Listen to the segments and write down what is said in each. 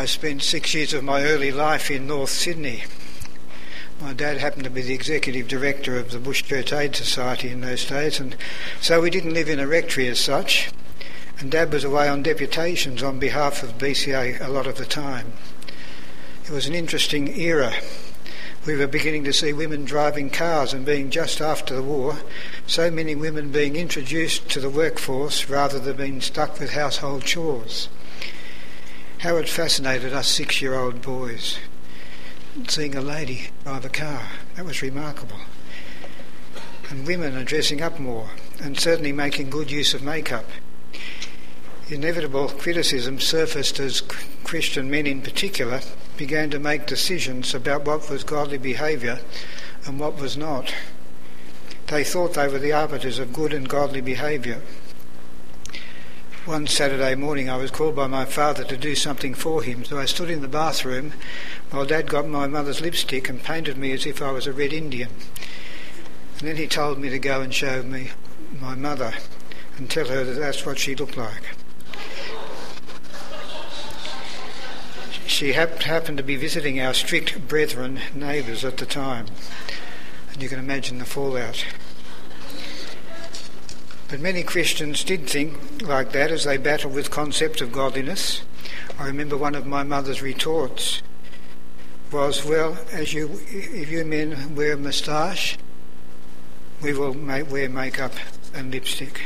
spent 6 years of my early life in North Sydney. My dad happened to be the executive director of the Bush Church Aid Society in those days, and so we didn't live in a rectory as such, and Dad was away on deputations on behalf of BCA a lot of the time. It was an interesting era. We were beginning to see women driving cars, and being just after the war, so many women being introduced to the workforce rather than being stuck with household chores. How it fascinated us 6-year-old boys, seeing a lady drive a car. That was remarkable. And women are dressing up more, and certainly making good use of makeup. Inevitable criticism surfaced as Christian men in particular began to make decisions about what was godly behaviour and what was not. They thought they were the arbiters of good and godly behaviour. One Saturday morning I was called by my father to do something for him, so I stood in the bathroom while Dad got my mother's lipstick and painted me as if I was a Red Indian. And then he told me to go and show me my mother and tell her that that's what she looked like. She happened to be visiting our strict brethren neighbours at the time, and you can imagine the fallout. But many Christians did think like that as they battled with concepts of godliness. I remember one of my mother's retorts was, well, if you men wear a moustache, we will wear makeup and lipstick.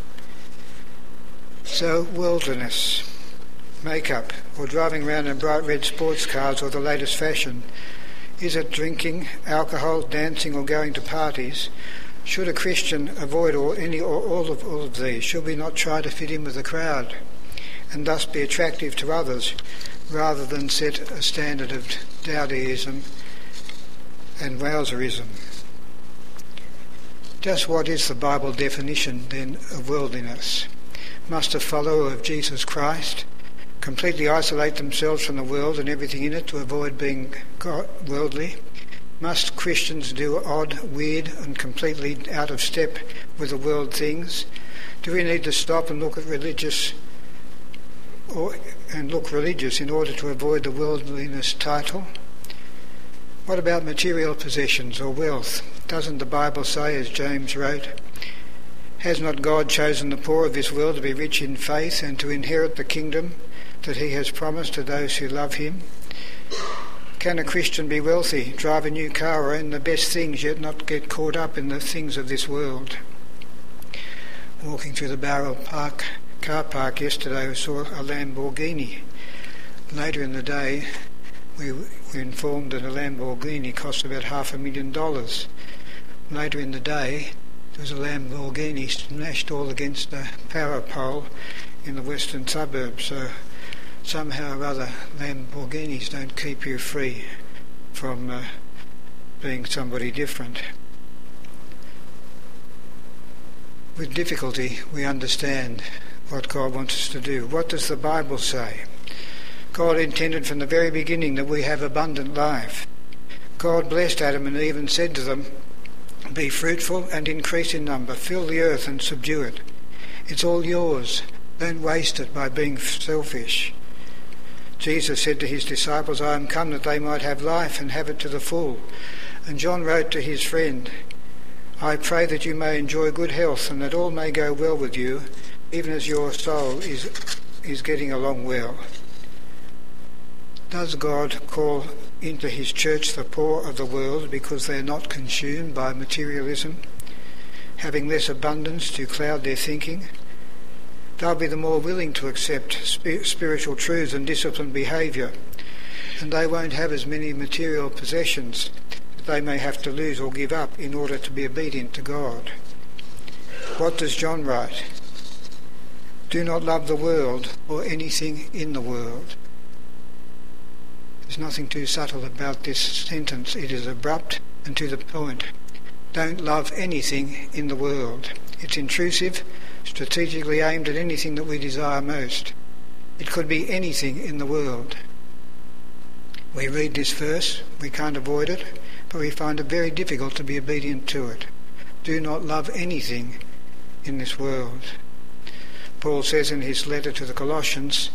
So worldliness, makeup, or driving around in bright red sports cars or the latest fashion, is it drinking, alcohol, dancing or going to parties? Should a Christian avoid all of these? Should we not try to fit in with the crowd and thus be attractive to others rather than set a standard of dowdyism and wowserism? Just what is the Bible definition then of worldliness? Must a follower of Jesus Christ completely isolate themselves from the world and everything in it to avoid being worldly? Must Christians do odd, weird and completely out of step with the world things? Do we need to stop and look religious in order to avoid the worldliness title? What about material possessions or wealth? Doesn't the Bible say, as James wrote, has not God chosen the poor of this world to be rich in faith and to inherit the kingdom that he has promised to those who love him? Can a Christian be wealthy, drive a new car or own the best things, yet not get caught up in the things of this world? Walking through the Barrel Park car park yesterday, we saw a Lamborghini. Later in the day, we were informed that a Lamborghini cost about $500,000. Later in the day, there was a Lamborghini smashed all against a power pole in the western suburbs. So somehow or other, Lamborghinis don't keep you free from being somebody different. With difficulty, we understand what God wants us to do. What does the Bible say? God intended from the very beginning that we have abundant life. God blessed Adam and Eve and said to them, be fruitful and increase in number, fill the earth and subdue it. It's all yours. Don't waste it by being selfish. Jesus said to his disciples, I am come that they might have life and have it to the full. And John wrote to his friend, I pray that you may enjoy good health and that all may go well with you, even as your soul is getting along well. Does God call into his church the poor of the world because they are not consumed by materialism, having less abundance to cloud their thinking? They'll be the more willing to accept spiritual truths and disciplined behaviour, and they won't have as many material possessions that they may have to lose or give up in order to be obedient to God. What does John write? Do not love the world or anything in the world. There's nothing too subtle about this sentence. It is abrupt and to the point. Don't love anything in the world. It's intrusive, strategically aimed at anything that we desire most. It could be anything in the world. We read this verse, we can't avoid it, but we find it very difficult to be obedient to it. Do not love anything in this world. Paul says in his letter to the Colossians,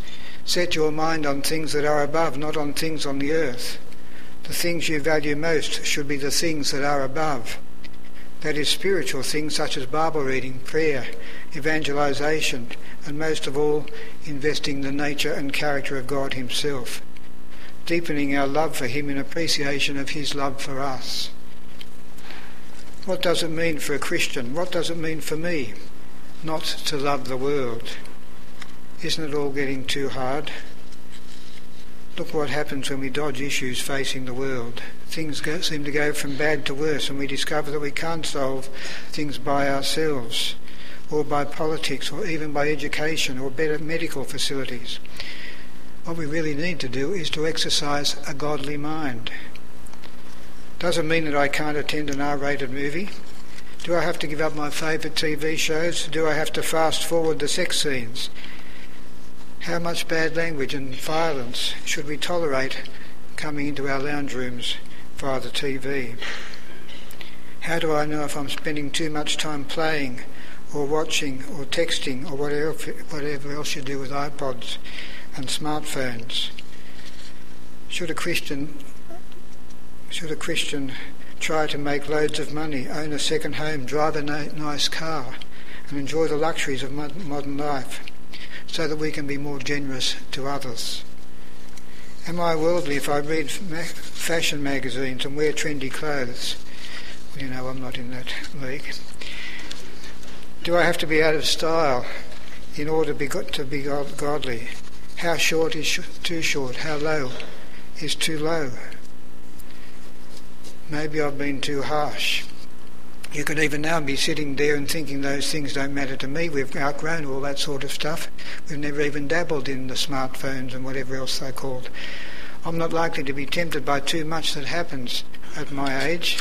Set your mind on things that are above, not on things on the earth. The things you value most should be the things that are above. That is, spiritual things such as Bible reading, prayer, evangelization, and most of all, investing the nature and character of God himself, deepening our love for him in appreciation of his love for us. What does it mean for a Christian? What does it mean for me not to love the world? Isn't it all getting too hard? Look what happens when we dodge issues facing the world. Things seem to go from bad to worse, and we discover that we can't solve things by ourselves, or by politics, or even by education, or better medical facilities. What we really need to do is to exercise a godly mind. Does it mean that I can't attend an R-rated movie? Do I have to give up my favourite TV shows? Do I have to fast forward the sex scenes? How much bad language and violence should we tolerate coming into our lounge rooms via the TV? How do I know if I'm spending too much time playing or watching or texting or whatever else you do with iPods and smartphones? Should a Christian try to make loads of money, own a second home, drive a nice car and enjoy the luxuries of modern life, so that we can be more generous to others? Am I worldly if I read fashion magazines and wear trendy clothes? Well, you know, I'm not in that league. Do I have to be out of style in order to be godly? How short is too short? How low is too low? Maybe I've been too harsh. You could even now be sitting there and thinking those things don't matter to me. We've outgrown all that sort of stuff. We've never even dabbled in the smartphones and whatever else they're called. I'm not likely to be tempted by too much that happens at my age.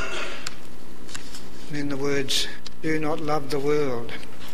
And then the words, do not love the world.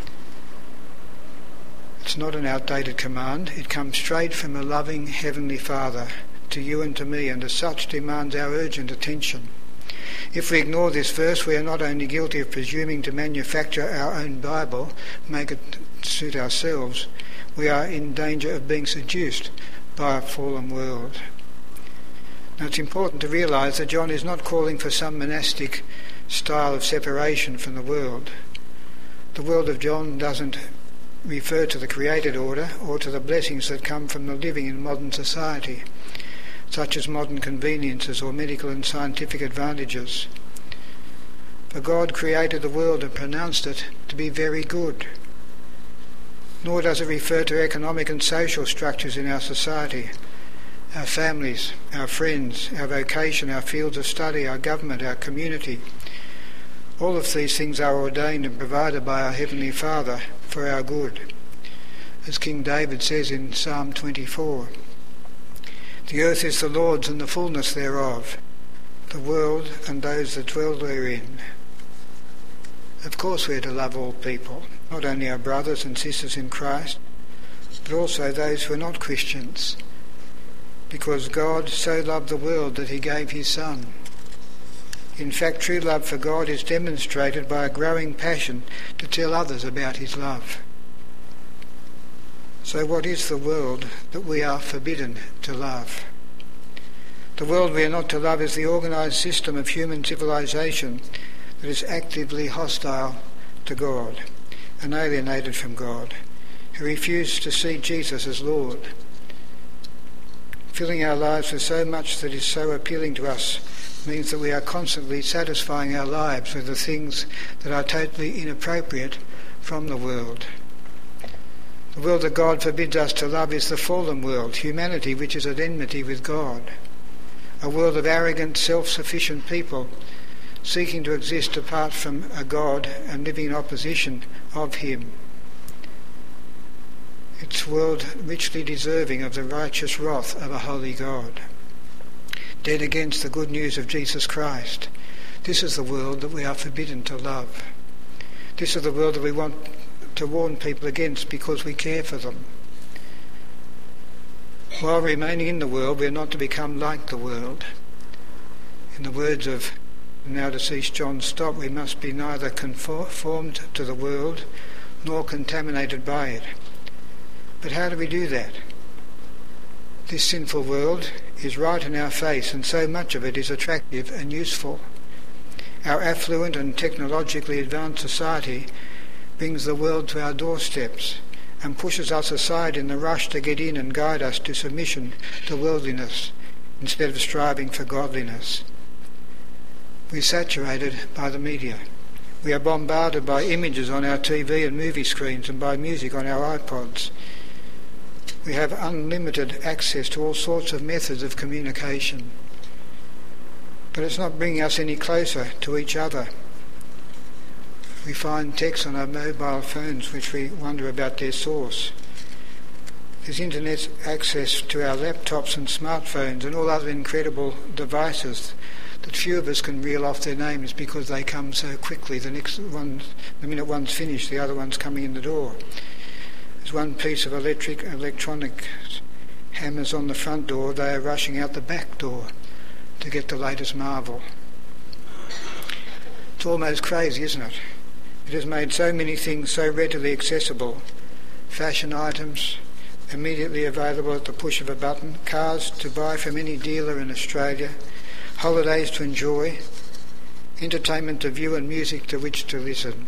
It's not an outdated command. It comes straight from a loving Heavenly Father to you and to me, and as such demands our urgent attention. If we ignore this verse, we are not only guilty of presuming to manufacture our own Bible, make it suit ourselves, we are in danger of being seduced by a fallen world. Now, it's important to realise that John is not calling for some monastic style of separation from the world. The world of John doesn't refer to the created order or to the blessings that come from the living in modern society, such as modern conveniences or medical and scientific advantages. For God created the world and pronounced it to be very good. Nor does it refer to economic and social structures in our society, our families, our friends, our vocation, our fields of study, our government, our community. All of these things are ordained and provided by our Heavenly Father for our good. As King David says in Psalm 24, the earth is the Lord's and the fullness thereof, the world and those that dwell therein. Of course we are to love all people, not only our brothers and sisters in Christ, but also those who are not Christians, because God so loved the world that he gave his Son. In fact, true love for God is demonstrated by a growing passion to tell others about his love. So what is the world that we are forbidden to love? The world we are not to love is the organised system of human civilization that is actively hostile to God and alienated from God, who refuse to see Jesus as Lord. Filling our lives with so much that is so appealing to us means that we are constantly satisfying our lives with the things that are totally inappropriate from the world. The world that God forbids us to love is the fallen world, humanity which is at enmity with God. A world of arrogant, self-sufficient people seeking to exist apart from a God and living in opposition of him. It's a world richly deserving of the righteous wrath of a holy God, dead against the good news of Jesus Christ. This is the world that we are forbidden to love. This is the world that we want to warn people against because we care for them. While remaining in the world, we are not to become like the world. In the words of now deceased John Stott, we must be neither conformed to the world nor contaminated by it. But how do we do that? This sinful world is right in our face, and so much of it is attractive and useful. Our affluent and technologically advanced society brings the world to our doorsteps and pushes us aside in the rush to get in and guide us to submission to worldliness instead of striving for godliness. We're saturated by the media. We are bombarded by images on our TV and movie screens and by music on our iPods. We have unlimited access to all sorts of methods of communication. But it's not bringing us any closer to each other. We find texts on our mobile phones which we wonder about their source. There's internet access to our laptops and smartphones and all other incredible devices that few of us can reel off their names because they come so quickly. The minute one's finished, the other one's coming in the door. There's one piece of electronic hammers on the front door, they are rushing out the back door to get the latest marvel. It's almost crazy, isn't it? It has made so many things so readily accessible. Fashion items immediately available at the push of a button, cars to buy from any dealer in Australia, holidays to enjoy, entertainment to view and music to which to listen.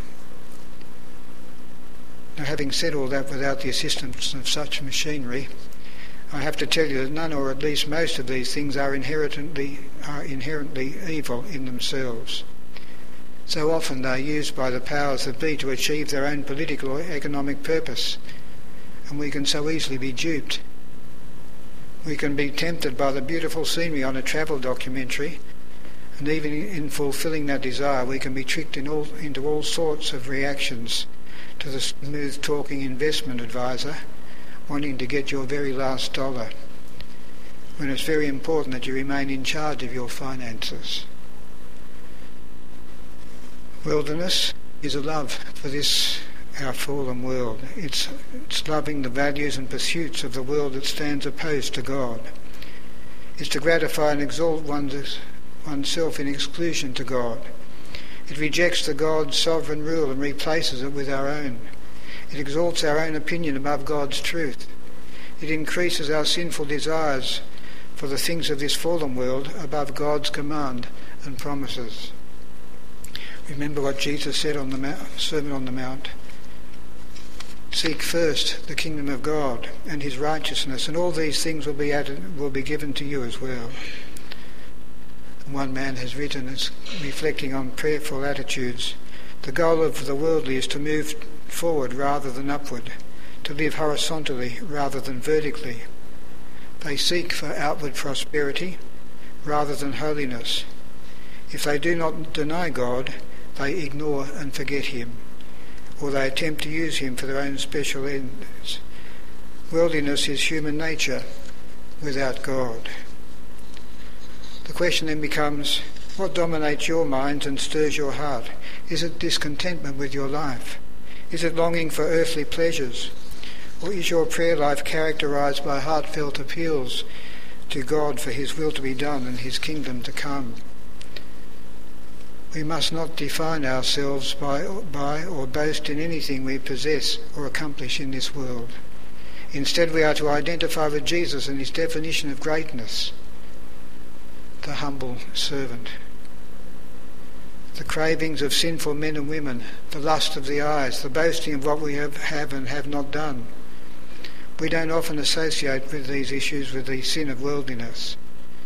Now, having said all that without the assistance of such machinery, I have to tell you that none, or at least most of these things, are inherently evil in themselves. So often they are used by the powers that be to achieve their own political or economic purpose, and we can so easily be duped. We can be tempted by the beautiful scenery on a travel documentary, and even in fulfilling that desire we can be tricked into all sorts of reactions to the smooth-talking investment advisor wanting to get your very last dollar, when it's very important that you remain in charge of your finances. Worldliness is a love for this, our fallen world. It's loving the values and pursuits of the world that stands opposed to God. It's to gratify and exalt oneself in exclusion to God. It rejects the God's sovereign rule and replaces it with our own. It exalts our own opinion above God's truth. It increases our sinful desires for the things of this fallen world above God's command and promises. Remember what Jesus said on the Sermon on the Mount. Seek first the kingdom of God and his righteousness, and all these things will be given to you as well. And one man has written, as reflecting on prayerful attitudes, the goal of the worldly is to move forward rather than upward, to live horizontally rather than vertically. They seek for outward prosperity rather than holiness. If they do not deny God, they ignore and forget him, or they attempt to use him for their own special ends. Worldliness is human nature without God. The question then becomes, what dominates your mind and stirs your heart? Is it discontentment with your life? Is it longing for earthly pleasures? Or is your prayer life characterised by heartfelt appeals to God for his will to be done and his kingdom to come? We must not define ourselves by or boast in anything we possess or accomplish in this world. Instead, we are to identify with Jesus and his definition of greatness, the humble servant. The cravings of sinful men and women, the lust of the eyes, the boasting of what we have and have not done. We don't often associate with these issues with the sin of worldliness.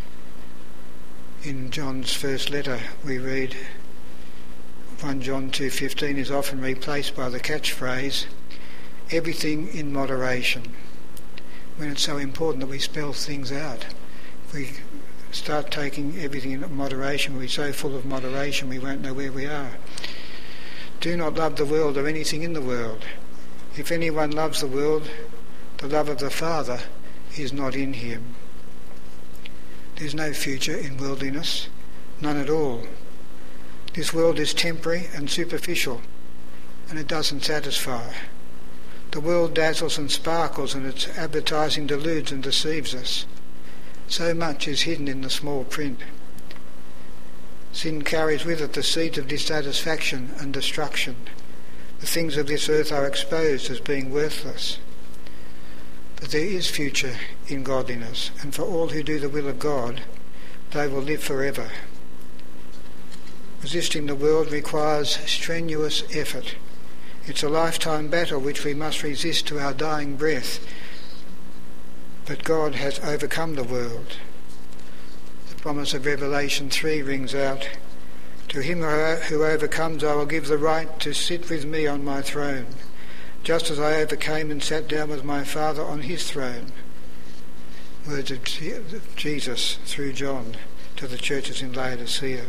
In John's first letter we read, 1 John 2:15 is often replaced by the catchphrase, everything in moderation, when it's so important that we spell things out. If we start taking everything in moderation, we'll be so full of moderation we won't know where we are. Do not love the world or anything in the world. If anyone loves the world, the love of the Father is not in him. There's no future in worldliness, none at all. This world is temporary and superficial, and it doesn't satisfy. The world dazzles and sparkles, and its advertising deludes and deceives us. So much is hidden in the small print. Sin carries with it the seed of dissatisfaction and destruction. The things of this earth are exposed as being worthless. But there is future in godliness, and for all who do the will of God, they will live forever. Resisting the world requires strenuous effort. It's a lifetime battle which we must resist to our dying breath. But God has overcome the world. The promise of Revelation 3 rings out, "To him who overcomes I will give the right to sit with me on my throne, just as I overcame and sat down with my Father on his throne." Words of Jesus through John to the churches in Laodicea.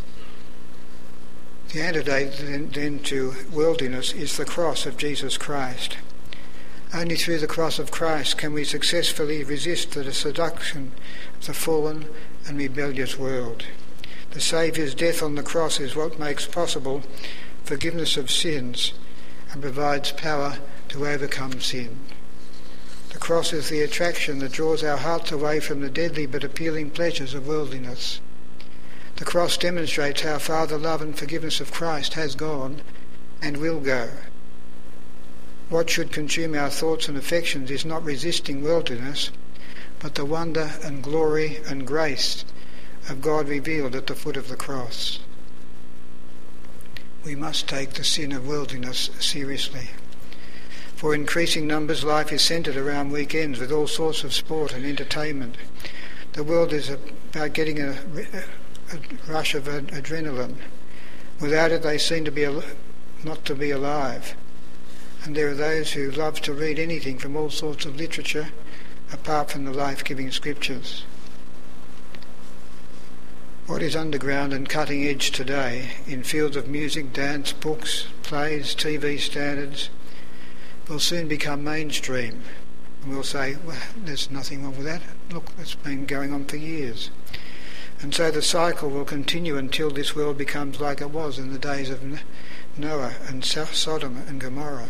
The antidote then to worldliness is the cross of Jesus Christ. Only through the cross of Christ can we successfully resist the seduction of the fallen and rebellious world. The Saviour's death on the cross is what makes possible forgiveness of sins and provides power to overcome sin. The cross is the attraction that draws our hearts away from the deadly but appealing pleasures of worldliness. The cross demonstrates how far the love and forgiveness of Christ has gone and will go. What should consume our thoughts and affections is not resisting worldliness, but the wonder and glory and grace of God revealed at the foot of the cross. We must take the sin of worldliness seriously. For increasing numbers, life is centred around weekends with all sorts of sport and entertainment. The world is about getting a rush of adrenaline. Without it, they seem to be not to be alive. And there are those who love to read anything from all sorts of literature, apart from the life-giving scriptures. What is underground and cutting edge today in fields of music, dance, books, plays, TV standards will soon become mainstream. And we'll say, well, there's nothing wrong with that. Look, it's been going on for years. And so the cycle will continue until this world becomes like it was in the days of Noah and Sodom and Gomorrah.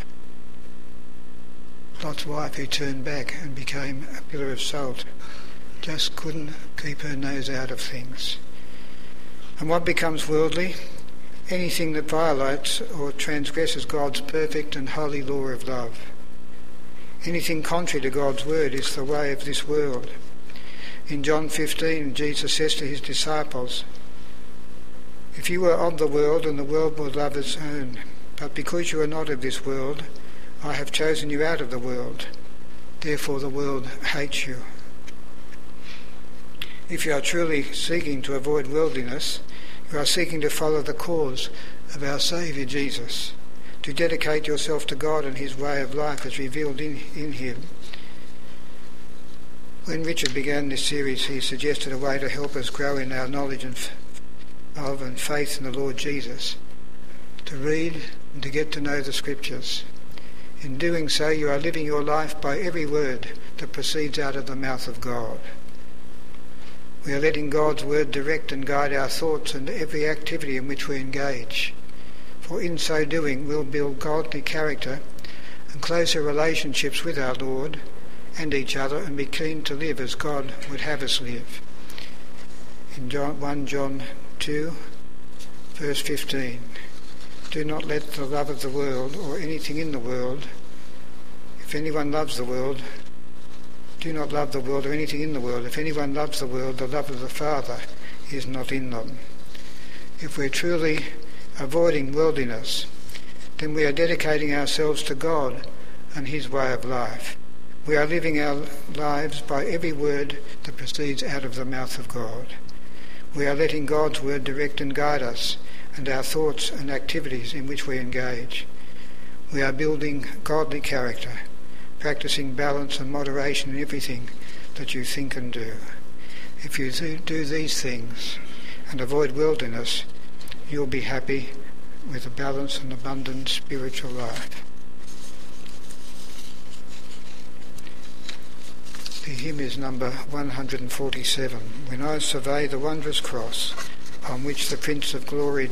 Lot's wife, who turned back and became a pillar of salt, just couldn't keep her nose out of things. And what becomes worldly? Anything that violates or transgresses God's perfect and holy law of love. Anything contrary to God's word is the way of this world. In John 15, Jesus says to his disciples, "If you were of the world, and the world would love its own. But because you are not of this world, I have chosen you out of the world. Therefore the world hates you." If you are truly seeking to avoid worldliness, you are seeking to follow the cause of our Saviour Jesus, to dedicate yourself to God and his way of life as revealed in him. When Richard began this series, he suggested a way to help us grow in our knowledge of and faith in the Lord Jesus, to read and to get to know the Scriptures. In doing so, you are living your life by every word that proceeds out of the mouth of God. We are letting God's word direct and guide our thoughts and every activity in which we engage. For in so doing, we'll build godly character and closer relationships with our Lord and each other, and be keen to live as God would have us live. In 1 John 2, verse 15, "Do not let the love of the world or anything in the world, if anyone loves the world, do not love the world or anything in the world. If anyone loves the world, the love of the Father is not in them." If we're truly avoiding worldliness, then we are dedicating ourselves to God and his way of life. We are living our lives by every word that proceeds out of the mouth of God. We are letting God's word direct and guide us and our thoughts and activities in which we engage. We are building godly character, practicing balance and moderation in everything that you think and do. If you do these things and avoid worldliness, you'll be happy with a balanced and abundant spiritual life. The hymn is number 147. "When I survey the wondrous cross on which the Prince of Glory